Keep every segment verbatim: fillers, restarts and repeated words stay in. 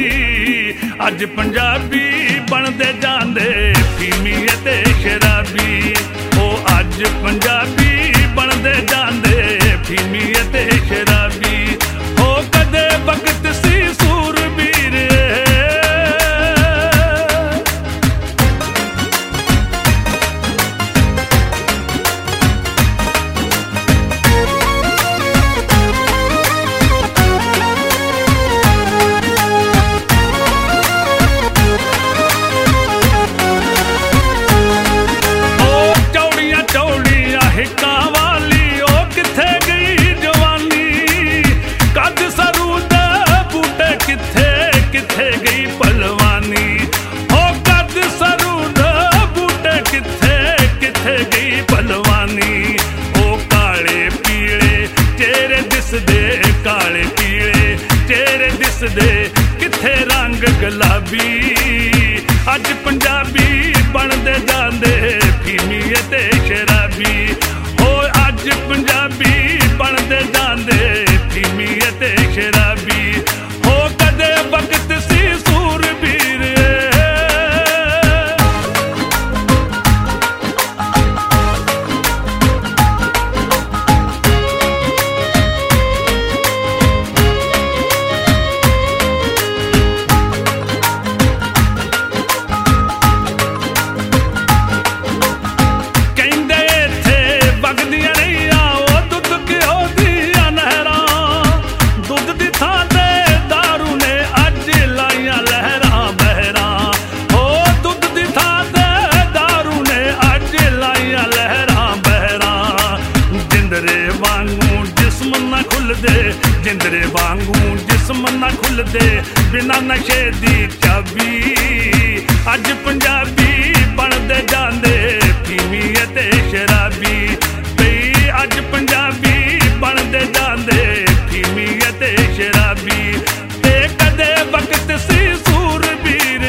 ਅੱਜ ਪੰਜਾਬੀ ਬਣਦੇ ਜਾਂਦੇ ਫੀਮੀ ਅਤੇ ਸ਼ਰਾਬੀ। ਉਹ ਅੱਜ ਪੰਜਾਬੀ ਬਣਦੇ ਜਾਂਦੇ ਫੀਮੀ ਅਤੇ ਸ਼ਰਾਬੀ। ਉਹ ਕਦੇ ਵਕਤ ਸੀ ਸੂਰਬੀਰ, ਹਿੱਕਾਂ ਵਾਲੀ ਉਹ ਕਿੱਥੇ ਗਈ ਜਵਾਨੀ। ਕੱਦ ਸਰੂ ਦੇ ਬੂਟੇ ਕਿੱਥੇ ਕਿੱਥੇ ਗਈ ਪਲਵਾਨੀ। ਉਹ ਕੱਦ ਸਰੂ ਦੇ ਬੂਟੇ ਕਿੱਥੇ ਕਿੱਥੇ ਗਈ ਪਲਵਾਨੀ। ਉਹ ਕਾਲੇ ਪੀਲੇ ਚਿਹਰੇ ਦਿਸਦੇ, ਕਾਲੇ ਪੀਲੇ ਚਿਹਰੇ ਦਿਸਦੇ, ਕਿੱਥੇ ਰੰਗ ਗੁਲਾਬੀ। ਅੱਜ ਪੰਜਾਬੀ ਬਣਦੇ ਜਾਂਦੇ ਫੀਮੀ ਅਤੇ ਸ਼ਰਾਬੀ। ਉਹ ਅੱਜ ਪੰਜਾਬੀ ਬਣਦੇ ਜਾਂਦੇ ਫੀਮੀ ਅਤੇ ਸ਼ਰਾਬੀ। ਉਹ ਕਦੇ ਵਕਤ ਸੀ ਸੂਰਬੀਰ। ਜਿੰਦਰੇ ਵਾਂਗੂ ਜਿਸਮ ਨਾ ਖੁੱਲਦੇ ਬਿਨਾਂ ਨਸ਼ੇ ਦੀ ਚਾਬੀ। ਅੱਜ ਪੰਜਾਬੀ ਬਣਦੇ ਜਾਂਦੇ ਫੀਮੀ ਅਤੇ ਸ਼ਰਾਬੀ। ਬਈ ਅੱਜ ਪੰਜਾਬੀ ਬਣਦੇ ਜਾਂਦੇ ਫੀਮੀ ਅਤੇ ਸ਼ਰਾਬੀ। ਤੇ ਕਦੇ ਵਕਤ ਸੀ ਸੂਰਬੀਰ।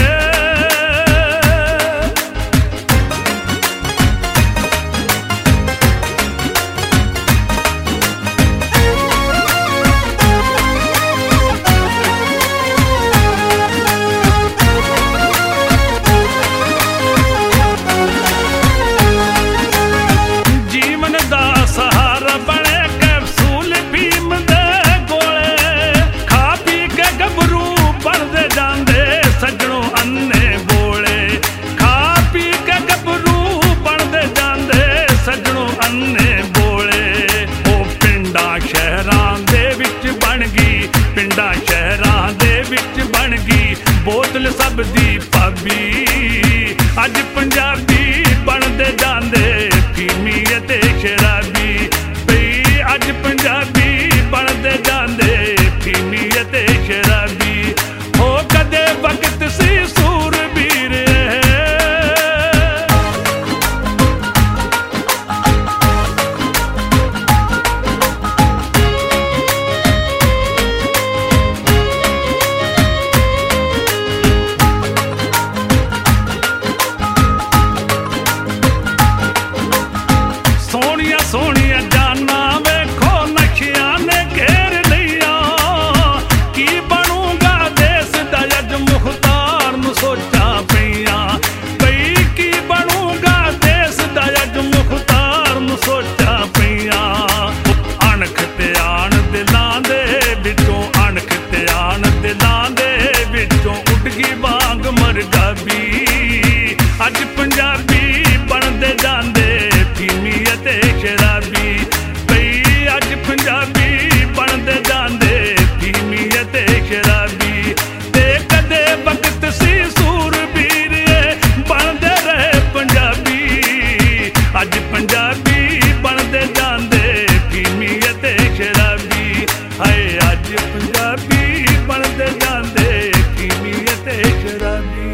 ਪਿੰਡਾਂ ਸ਼ਹਿਰਾਂ ਦੇ ਵਿੱਚ ਬਣ ਗਈ ਬੋਤਲ ਸਭ ਦੀ ਭਾਬੀ। ਅੱਜ ਪੰਜਾਬੀ ਬਣਦੇ ਜਾਂਦੇ ਫੀਮੀ ਅਤੇ ਸ਼ਰਾਬੀ। ਬਈ ਅੱਜ ਪੰਜਾਬੀ ਬਣਦੇ ਜਾਂਦੇ ਫੀਮੀ ਅਤੇ ਸ਼ਰਾਬੀ। ਹੋ ਕਦੇ ਵਕਤ ਸੀ ਸੂਰਬੀਰ। ਸੋਹਣੀਆਂ ਜਾਨਾਂ ਵੇਖੋ ਨਸ਼ਿਆਂ ਨੇ ਘੇਰ ਲਈਆਂ। ਕੀ ਬਣੂਗਾ ਦੇਸ ਦਾ ਅੱਜ ਮੁਖਤਾਰ ਨੂੰ ਸੋਚਾਂ ਪਈਆਂ। ਬਈ ਕੀ ਬਣੂਗਾ ਦੇਸ ਦਾ ਅੱਜ ਮੁਖਤਾਰ ਨੂੰ ਸੋਚਾਂ ਪਈਆਂ। ਅਣਖ ਤੇ ਆਣ ਦਿਲਾਂ ਦੇ ਵਿੱਚੋਂ, ਅਣਖ ਤੇ ਆਣ ਦਿਲਾਂ ਦੇ ਵਿੱਚੋਂ ਉੱਡ ਗਈ ਵਾਂਗ ਮਰਗਾਬੀ। ਅੱਜ ਪੰਜਾਬੀ ਬਣਦੇ ਜਾਂਦੇ ਫੀਮੀ ਅਤੇ ਸ਼ਰਾਬੀ। ਬਈ ਅੱਜ ਪੰਜਾਬੀ ਬਣਦੇ ਜਾਂਦੇ ਫੀਮੀ ਅਤੇ ਸ਼ਰਾਬੀ। ਤੇ ਕਦੇ ਵਕਤ ਸੀ ਸੂਰਬੀਰ ਬਣਦੇ ਰਹੇ ਪੰਜਾਬੀ। ਅੱਜ ਪੰਜਾਬੀ ਬਣਦੇ ਜਾਂਦੇ ਫੀਮੀ ਅਤੇ ਸ਼ਰਾਬੀ। ਹਾਏ ਅੱਜ ਪੰਜਾਬੀ ਬਣਦੇ ਜਾਂਦੇ ਫੀਮੀ ਅਤੇ ਸ਼ਰਾਬੀ।